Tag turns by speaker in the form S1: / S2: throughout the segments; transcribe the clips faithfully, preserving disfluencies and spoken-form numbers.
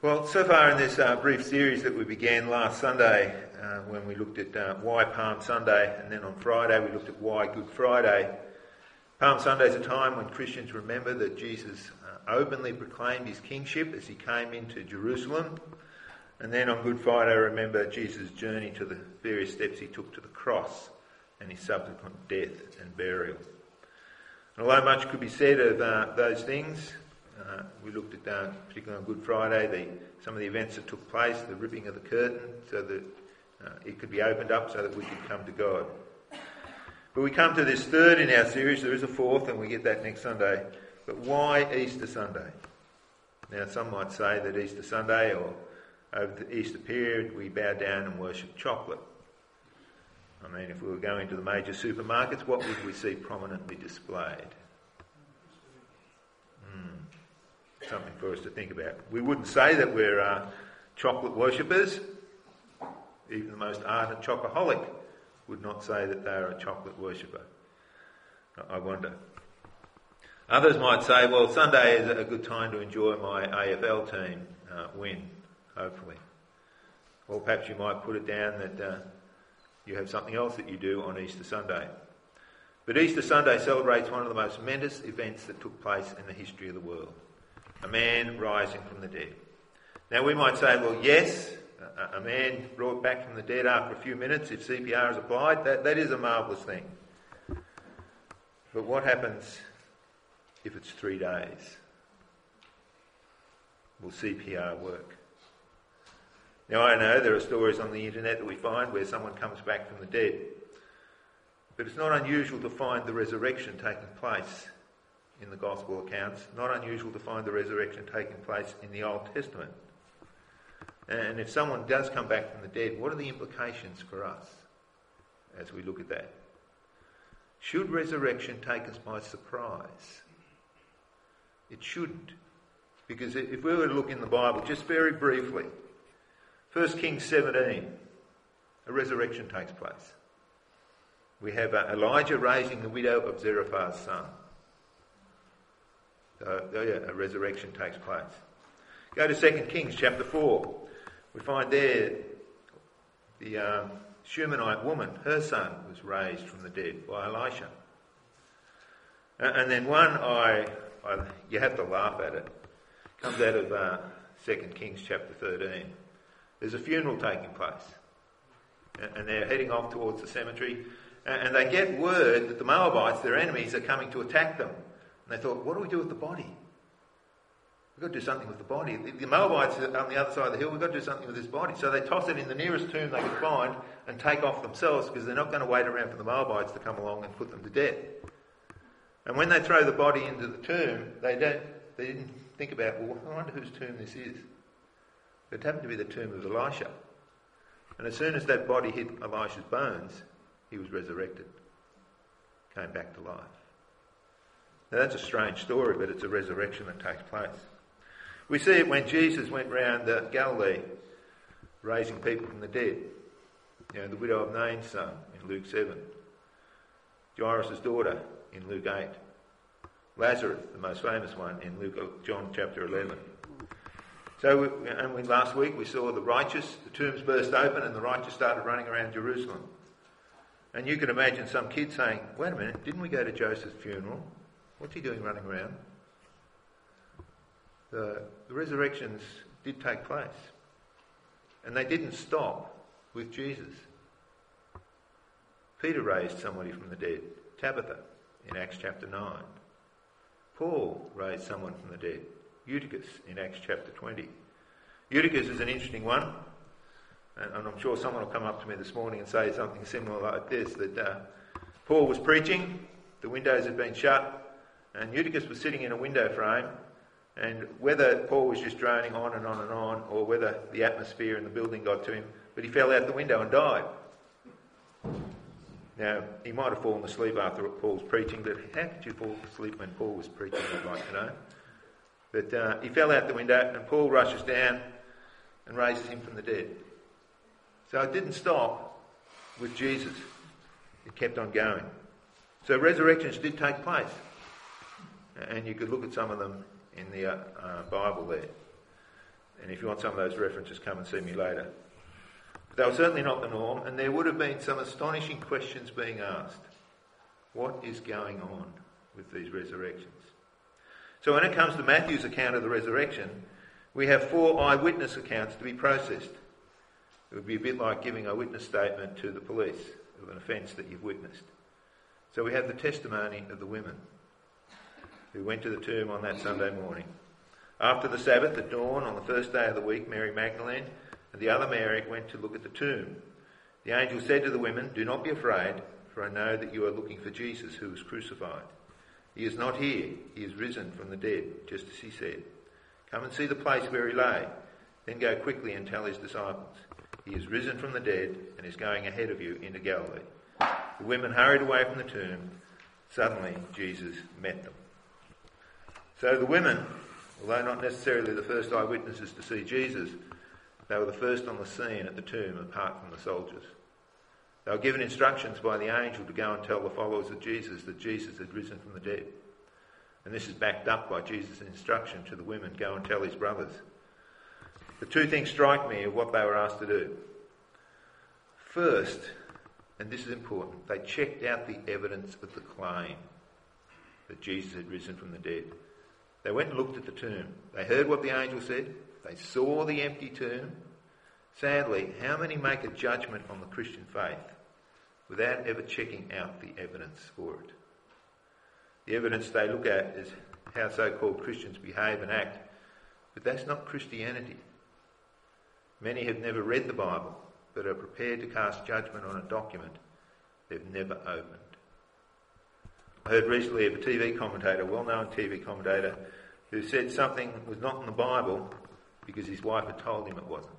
S1: Well, so far in this uh, brief series that we began last Sunday, uh, when we looked at uh, why Palm Sunday, and then on Friday we looked at why Good Friday. Palm Sunday is a time when Christians remember that Jesus uh, openly proclaimed his kingship as he came into Jerusalem. And then on Good Friday, remember Jesus' journey to the various steps he took to the cross and his subsequent death and burial. And although much could be said of uh, those things, Uh, we looked at, uh, particularly on Good Friday, the, some of the events that took place, the ripping of the curtain, so that uh, it could be opened up so that we could come to God. But we come to this third in our series. There is a fourth, and we get that next Sunday. But why Easter Sunday? Now, some might say that Easter Sunday, or over the Easter period, we bow down and worship chocolate. I mean, if we were going to the major supermarkets, what would we see prominently displayed? Something for us to think about. We wouldn't say that we're uh, chocolate worshippers. Even the most ardent chocoholic would not say that they're a chocolate worshipper. I wonder. Others might say, well, Sunday is a good time to enjoy my A F L team uh, win, hopefully. Or perhaps you might put it down that uh, you have something else that you do on Easter Sunday. But Easter Sunday celebrates one of the most momentous events that took place in the history of the world. A man rising from the dead. Now we might say, well, yes, a, a man brought back from the dead after a few minutes, if C P R is applied, that, that is a marvellous thing. But what happens if it's three days? Will C P R work? Now I know there are stories on the internet that we find where someone comes back from the dead. But it's not unusual to find the resurrection taking place in the Gospel accounts. Not unusual to find the resurrection taking place in the Old Testament. And if someone does come back from the dead, what are the implications for us as we look at that? Should resurrection take us by surprise? It shouldn't. Because if we were to look in the Bible, just very briefly, First Kings seventeen, a resurrection takes place. We have uh, Elijah raising the widow of Zarephath's son. So, oh yeah, a resurrection takes place. Go to Second Kings chapter four. We find there the um, Shunammite woman, her son was raised from the dead by Elisha. And, and then one, I, I, you have to laugh at it, comes out of uh, Second Kings chapter thirteen. There's a funeral taking place. And, and they're heading off towards the cemetery. And, and they get word that the Moabites, their enemies, are coming to attack them. And they thought, what do we do with the body? We've got to do something with the body. The, the Moabites are on the other side of the hill. We've got to do something with this body. So they toss it in the nearest tomb they could find and take off themselves, because they're not going to wait around for the Moabites to come along and put them to death. And when they throw the body into the tomb, they don't. They didn't think about, well, I wonder whose tomb this is. It happened to be the tomb of Elisha. And as soon as that body hit Elisha's bones, he was resurrected, came back to life. Now that's a strange story, but it's a resurrection that takes place. We see it when Jesus went round uh, Galilee, raising people from the dead. You know, the widow of Nain's son in Luke seven. Jairus' daughter in Luke eight. Lazarus, the most famous one, in Luke, John chapter eleven. So, we, and we, last week we saw the righteous, the tombs burst open and the righteous started running around Jerusalem. And you can imagine some kid saying, wait a minute, didn't we go to Joseph's funeral? What's he doing running around? The, the resurrections did take place. And they didn't stop with Jesus. Peter raised somebody from the dead, Tabitha, in Acts chapter nine. Paul raised someone from the dead, Eutychus, in Acts chapter twenty. Eutychus is an interesting one. And, and I'm sure someone will come up to me this morning and say something similar like this, that uh, Paul was preaching, the windows had been shut, and Eutychus was sitting in a window frame, and whether Paul was just droning on and on and on, or whether the atmosphere in the building got to him, but he fell out the window and died. Now, he might have fallen asleep after Paul's preaching, but how could you fall asleep when Paul was preaching, I'd like to know. But uh, he fell out the window, and Paul rushes down and raises him from the dead. So it didn't stop with Jesus. It kept on going. So resurrections did take place. And you could look at some of them in the uh, uh, Bible there. And if you want some of those references, come and see me later. But they were certainly not the norm, and there would have been some astonishing questions being asked. What is going on with these resurrections? So when it comes to Matthew's account of the resurrection, we have four eyewitness accounts to be processed. It would be a bit like giving a witness statement to the police of an offence that you've witnessed. So we have the testimony of the women who went to the tomb on that Sunday morning. After the Sabbath, at dawn on the first day of the week, Mary Magdalene and the other Mary went to look at the tomb. The angel said to the women, "Do not be afraid, for I know that you are looking for Jesus who was crucified. He is not here, he is risen from the dead, just as he said. Come and see the place where he lay. Then go quickly and tell his disciples. He is risen from the dead and is going ahead of you into Galilee." The women hurried away from the tomb. Suddenly Jesus met them. So the women, although not necessarily the first eyewitnesses to see Jesus, they were the first on the scene at the tomb apart from the soldiers. They were given instructions by the angel to go and tell the followers of Jesus that Jesus had risen from the dead. And this is backed up by Jesus' instruction to the women, "Go and tell his brothers." The two things strike me of what they were asked to do. First, and this is important, they checked out the evidence of the claim that Jesus had risen from the dead. They went and looked at the tomb. They heard what the angel said. They saw the empty tomb. Sadly, how many make a judgment on the Christian faith without ever checking out the evidence for it? The evidence they look at is how so-called Christians behave and act, but that's not Christianity. Many have never read the Bible, but are prepared to cast judgment on a document they've never opened. I heard recently of a T V commentator, a well-known T V commentator, who said something was not in the Bible because his wife had told him it wasn't.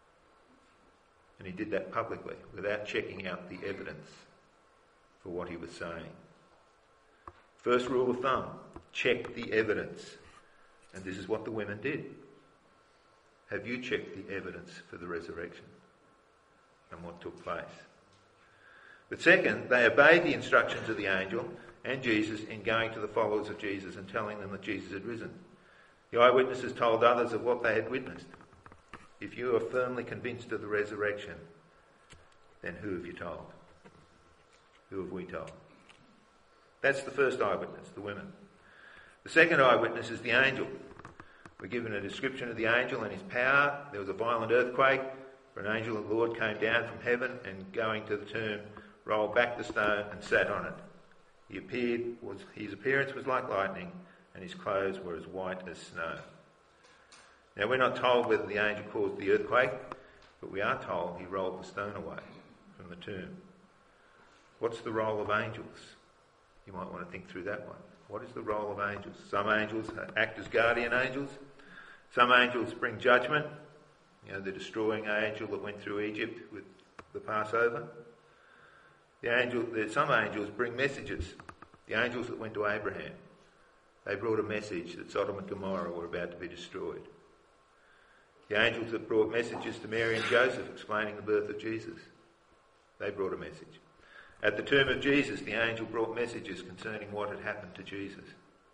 S1: And he did that publicly, without checking out the evidence for what he was saying. First rule of thumb, check the evidence. And this is what the women did. Have you checked the evidence for the resurrection and what took place? But second, they obeyed the instructions of the angel and Jesus in going to the followers of Jesus and telling them that Jesus had risen. The eyewitnesses told others of what they had witnessed. If you are firmly convinced of the resurrection, then who have you told? Who have we told? That's the first eyewitness, the women. The second eyewitness is the angel. We're given a description of the angel and his power. There was a violent earthquake, for an angel of the Lord came down from heaven and, going to the tomb, rolled back the stone and sat on it. He appeared, was, his appearance was like lightning, and his clothes were as white as snow. Now, we're not told whether the angel caused the earthquake, but we are told he rolled the stone away from the tomb. What's the role of angels? You might want to think through that one. What is the role of angels? Some angels act as guardian angels. Some angels bring judgment. You know, the destroying angel that went through Egypt with the Passover. The angel, some angels bring messages. The angels that went to Abraham, they brought a message that Sodom and Gomorrah were about to be destroyed. The angels that brought messages to Mary and Joseph explaining the birth of Jesus, they brought a message. At the tomb of Jesus, the angel brought messages concerning what had happened to Jesus.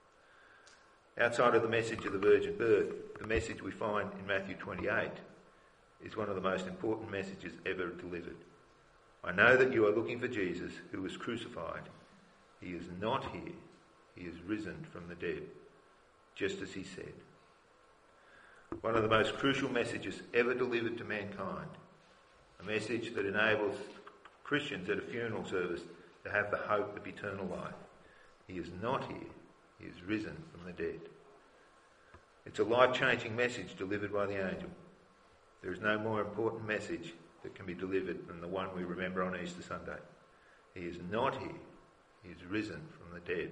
S1: Outside of the message of the virgin birth, the message we find in Matthew twenty-eight is one of the most important messages ever delivered. I know that you are looking for Jesus who was crucified. He is not here. He is risen from the dead, just as he said. One of the most crucial messages ever delivered to mankind. A message that enables Christians at a funeral service to have the hope of eternal life. He is not here. He is risen from the dead. It's a life-changing message delivered by the angel. There is no more important message that can be delivered than the one we remember on Easter Sunday. He is not here. He is risen from the dead.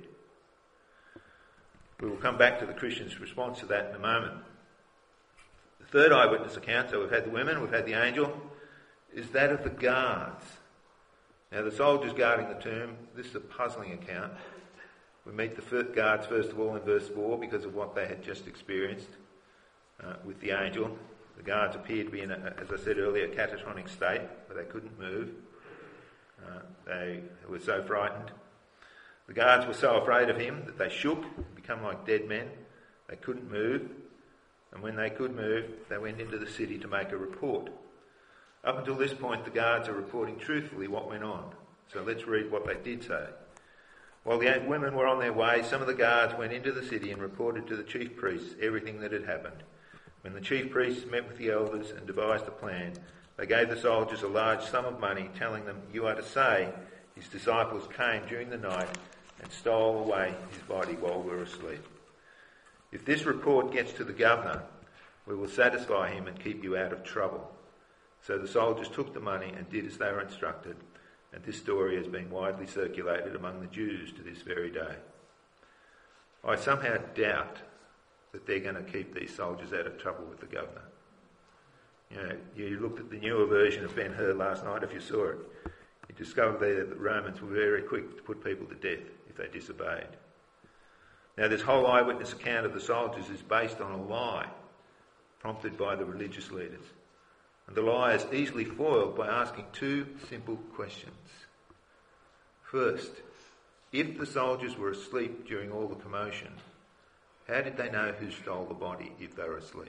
S1: We will come back to the Christian's response to that in a moment. The third eyewitness account, so we've had the women, we've had the angel, is that of the guards. Now, the soldiers guarding the tomb, this is a puzzling account. We meet the guards first of all in verse four because of what they had just experienced uh, with the angel. The guards appeared to be in, a, as I said earlier, a catatonic state where they couldn't move. Uh, they were so frightened. The guards were so afraid of him that they shook, become like dead men. They couldn't move. and when they could move, they went into the city to make a report. Up until this point, the guards are reporting truthfully what went on. So let's read what they did say. While the eight women were on their way, some of the guards went into the city and reported to the chief priests everything that had happened. When the chief priests met with the elders and devised a plan, they gave the soldiers a large sum of money, telling them, "You are to say, his disciples came during the night and stole away his body while we were asleep. If this report gets to the governor, we will satisfy him and keep you out of trouble." So the soldiers took the money and did as they were instructed, and this story has been widely circulated among the Jews to this very day. I somehow doubt that they're going to keep these soldiers out of trouble with the governor. You know, you looked at the newer version of Ben-Hur last night, if you saw it. You discovered there that the Romans were very quick to put people to death if they disobeyed. Now, this whole eyewitness account of the soldiers is based on a lie prompted by the religious leaders. And the lie is easily foiled by asking two simple questions. First, if the soldiers were asleep during all the commotion, how did they know who stole the body if they were asleep?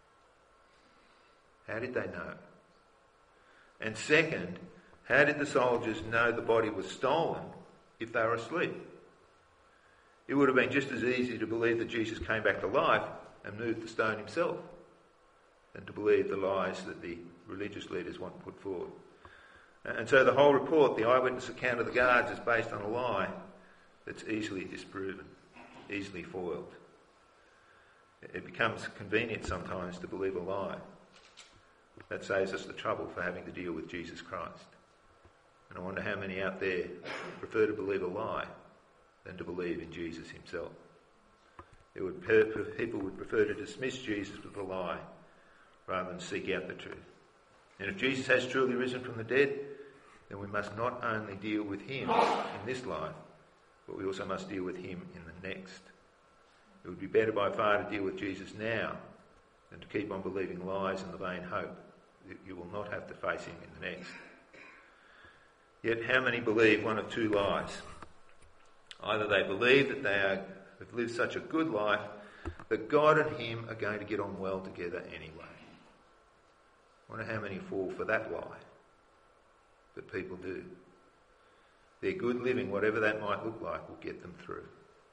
S1: How did they know? And second, how did the soldiers know the body was stolen if they were asleep? It would have been just as easy to believe that Jesus came back to life and moved the stone himself than to believe the lies that the religious leaders want to put forward. And so the whole report, the eyewitness account of the guards, is based on a lie that's easily disproven, easily foiled. It becomes convenient sometimes to believe a lie. That saves us the trouble for having to deal with Jesus Christ. And I wonder how many out there prefer to believe a lie than to believe in Jesus himself. It would, people would prefer to dismiss Jesus with a lie rather than seek out the truth. And if Jesus has truly risen from the dead, then we must not only deal with him in this life, but we also must deal with him in the next. It would be better by far to deal with Jesus now than to keep on believing lies in the vain hope that you will not have to face him in the next. Yet how many believe one of two lies? Either they believe that they are, have lived such a good life that God and him are going to get on well together anyway. I wonder how many fall for that lie. But people do. Their good living, whatever that might look like, will get them through.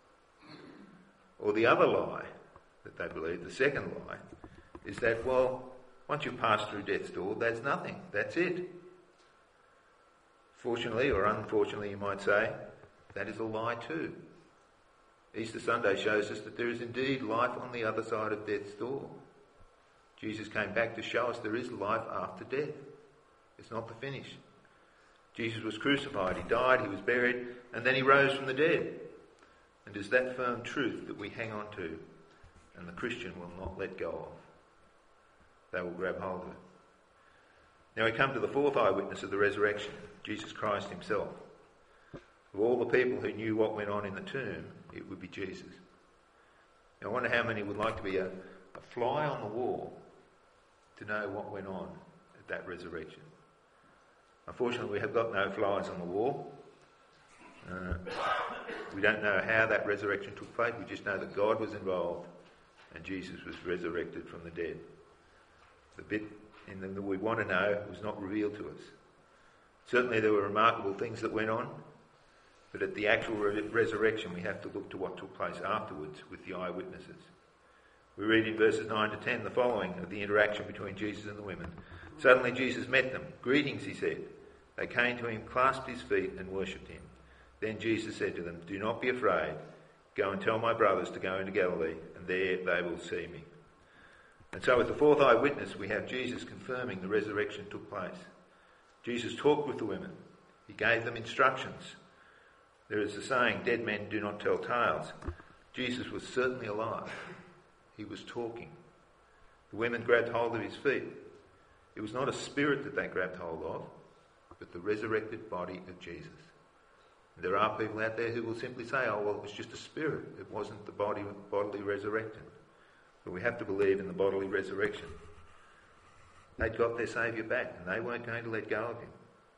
S1: Or the other lie that they believe, the second lie, is that, well, once you pass through death's door, that's nothing. That's it. Fortunately, or unfortunately you might say, that is a lie too. Easter Sunday shows us that there is indeed life on the other side of death's door. Jesus came back to show us there is life after death. It's not the finish. Jesus was crucified, he died, he was buried, and then he rose from the dead. And it's that firm truth that we hang on to, and the Christian will not let go of. They will grab hold of it. Now we come to the fourth eyewitness of the resurrection, Jesus Christ himself. Of all the people who knew what went on in the tomb, it would be Jesus. Now I wonder how many would like to be a, a fly on the wall to know what went on at that resurrection. Unfortunately, we have got no flies on the wall. Uh, we don't know how that resurrection took place. We just know that God was involved and Jesus was resurrected from the dead. The bit in them that we want to know was not revealed to us. Certainly there were remarkable things that went on, but at the actual re- resurrection we have to look to what took place afterwards with the eyewitnesses. We read in verses nine to ten the following of the interaction between Jesus and the women. Suddenly Jesus met them. "Greetings," he said. They came to him, clasped his feet and worshipped him. Then Jesus said to them, "Do not be afraid. Go and tell my brothers to go into Galilee, and there they will see me." And so with the fourth eyewitness we have Jesus confirming the resurrection took place. Jesus talked with the women. He gave them instructions. There is a saying, dead men do not tell tales. Jesus was certainly alive. He was talking. The women grabbed hold of his feet. It was not a spirit that they grabbed hold of, but the resurrected body of Jesus. And there are people out there who will simply say, oh, well, it was just a spirit. It wasn't the body bodily resurrected. But we have to believe in the bodily resurrection. They'd got their Saviour back and they weren't going to let go of him.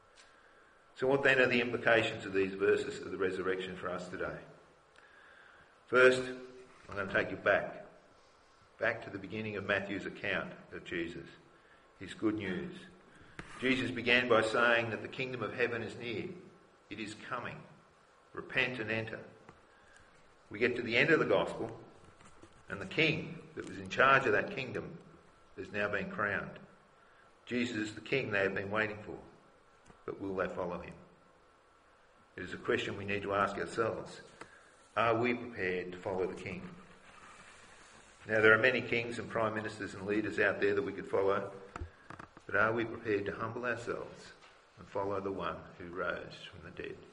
S1: So what then are the implications of these verses of the resurrection for us today? First, I'm going to take you back, back to the beginning of Matthew's account of Jesus, his good news. Jesus began by saying that the kingdom of heaven is near. It is coming. Repent and enter. We get to the end of the gospel, and the king that was in charge of that kingdom has now been crowned. Jesus is the king they have been waiting for, but will they follow him? It is a question we need to ask ourselves. Are we prepared to follow the king? Now, there are many kings and prime ministers and leaders out there that we could follow, but are we prepared to humble ourselves and follow the one who rose from the dead?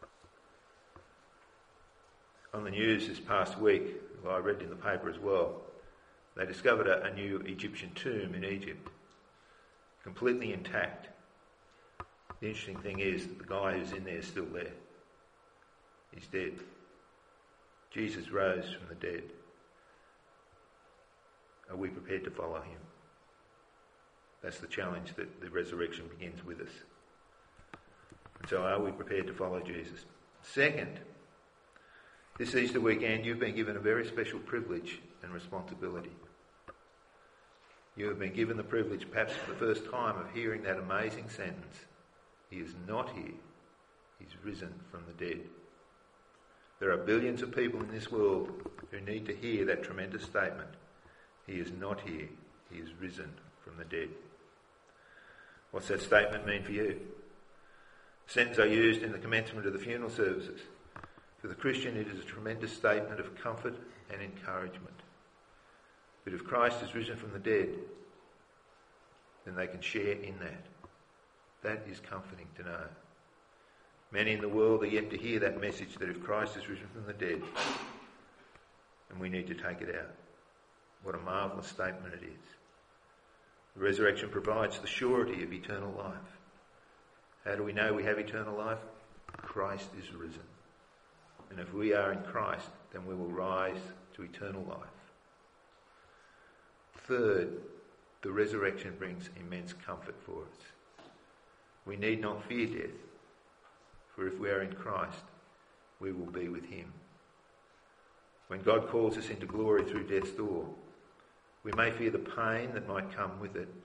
S1: On the news this past week, well, I read in the paper as well, they discovered a, a new Egyptian tomb in Egypt, completely intact. The interesting thing is that the guy who's in there is still there. He's dead. Jesus rose from the dead. Are we prepared to follow him? That's the challenge that the resurrection begins with us. And so are we prepared to follow Jesus? Second, this Easter weekend you've been given a very special privilege and responsibility. You have been given the privilege, perhaps for the first time, of hearing that amazing sentence, "He is not here, he's risen from the dead." There are billions of people in this world who need to hear that tremendous statement. He is not here, he is risen from the dead. What's that statement mean for you? The sentence I used in the commencement of the funeral services. For the Christian, it is a tremendous statement of comfort and encouragement. But if Christ is risen from the dead, then they can share in that. That is comforting to know. Many in the world are yet to hear that message that if Christ is risen from the dead, and we need to take it out. What a marvellous statement it is. The resurrection provides the surety of eternal life. How do we know we have eternal life? Christ is risen. And if we are in Christ, then we will rise to eternal life. Third, the resurrection brings immense comfort for us. We need not fear death, for if we are in Christ, we will be with him. When God calls us into glory through death's door, we may fear the pain that might come with it,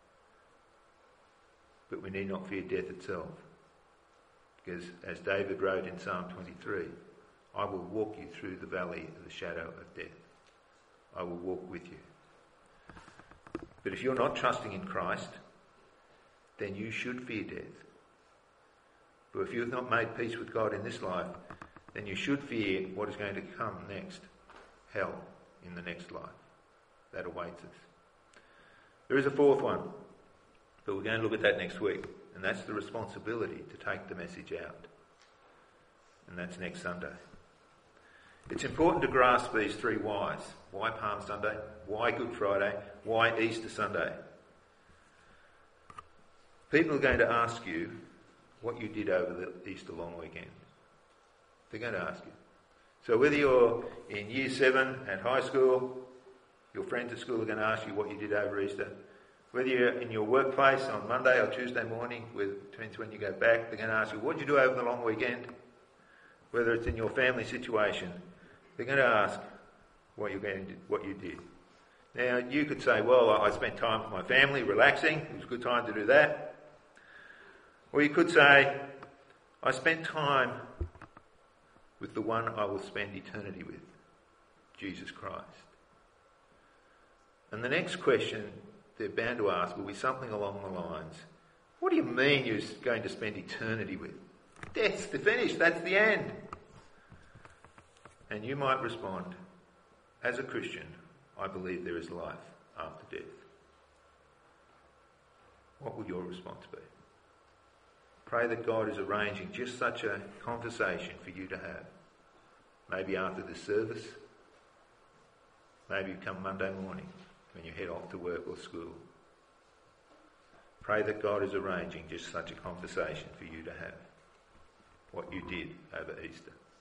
S1: but we need not fear death itself. Because as David wrote in Psalm twenty-three, I will walk you through the valley of the shadow of death. I will walk with you. But if you're not trusting in Christ, then you should fear death. But if you've not made peace with God in this life, then you should fear what is going to come next, hell in the next life. That awaits us. There is a fourth one, but we're going to look at that next week, and that's the responsibility to take the message out. And that's next Sunday. It's important to grasp these three whys. Why Palm Sunday? Why Good Friday? Why Easter Sunday? People are going to ask you what you did over the Easter long weekend. They're going to ask you. So whether you're in year seven at high school, your friends at school are going to ask you what you did over Easter. Whether you're in your workplace on Monday or Tuesday morning, depends when you go back, they're going to ask you, what did you do over the long weekend? Whether it's in your family situation, they're going to ask what, you're going to, what you did. Now, you could say, well, I spent time with my family, relaxing. It was a good time to do that. Or you could say, I spent time with the one I will spend eternity with, Jesus Christ. And the next question they're bound to ask will be something along the lines, what do you mean you're going to spend eternity with? Death's the finish, that's the end. And you might respond, as a Christian, I believe there is life after death. What will your response be? Pray that God is arranging just such a conversation for you to have. Maybe after the service, maybe come Monday morning when you head off to work or school. Pray that God is arranging just such a conversation for you to have. What you did over Easter.